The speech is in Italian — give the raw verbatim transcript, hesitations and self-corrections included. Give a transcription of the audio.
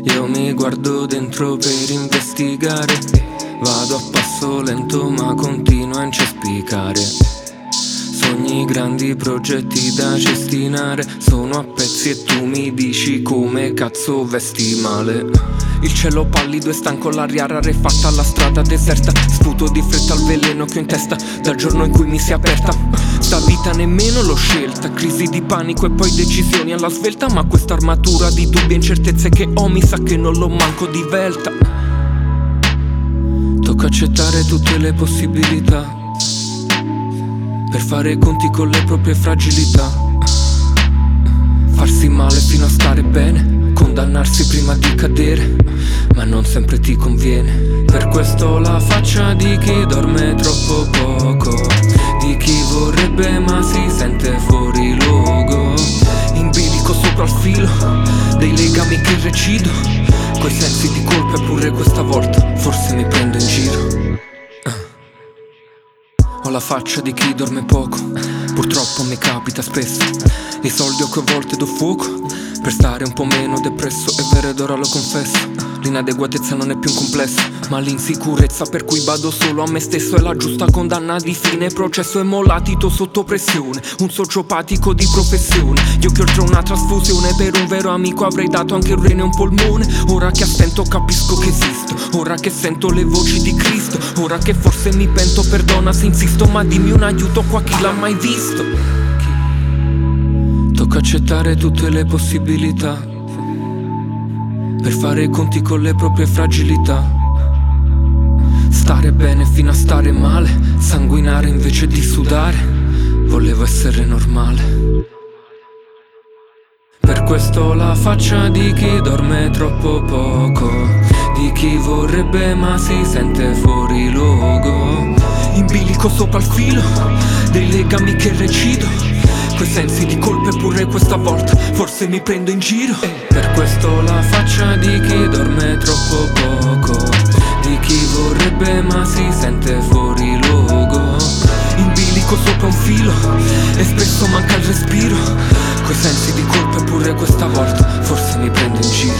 Io mi guardo dentro per investigare. Vado a passo lento ma continuo a incespicare. Sogni grandi, progetti da cestinare. Sono a pezzi e tu mi dici come cazzo vesti male. Il cielo pallido e stanco, l'aria rarefatta, la strada deserta. Sputo di fretta il veleno che ho in testa dal giorno in cui mi si è aperta. Sta vita nemmeno l'ho scelta, crisi di panico e poi decisioni alla svelta. Ma questa armatura di dubbi e incertezze che ho mi sa che non l'ho manco di velta. Tocca accettare tutte le possibilità per fare i conti con le proprie fragilità. Farsi male fino a stare bene, condannarsi prima di cadere, ma non sempre ti conviene. Per questo la faccia di chi dorme troppo poco, di chi vorrebbe ma si sente fuori luogo. In bilico sopra il filo dei legami che recido, coi sensi di colpa eppure questa volta forse mi prendo in giro. Ho la faccia di chi dorme poco, purtroppo mi capita spesso. I soldi ho che a volte do fuoco per stare un po' meno depresso. È vero ed ora lo confesso, l'inadeguatezza non è più un complesso, ma l'insicurezza per cui vado solo a me stesso. È la giusta condanna di fine processo, emolatito sotto pressione, un sociopatico di professione. Io che oltre una trasfusione per un vero amico avrei dato anche un rene e un polmone. Ora che a stento capisco che esisto, ora che sento le voci di Cristo, ora che forse mi pento, perdona se insisto, ma dimmi un aiuto qua chi l'ha mai visto. Tocca accettare tutte le possibilità per fare i conti con le proprie fragilità. Stare bene fino a stare male, sanguinare invece di sudare. Volevo essere normale. Per questo la faccia di chi dorme troppo poco, di chi vorrebbe ma si sente fuori luogo. In bilico sopra il filo dei legami che recido, coi sensi di colpa eppure questa volta forse mi prendo in giro. Per questo la faccia di chi dorme troppo poco, di chi vorrebbe ma si sente fuori luogo. In bilico sopra un filo e spesso manca il respiro, coi sensi di colpa eppure questa volta forse mi prendo in giro.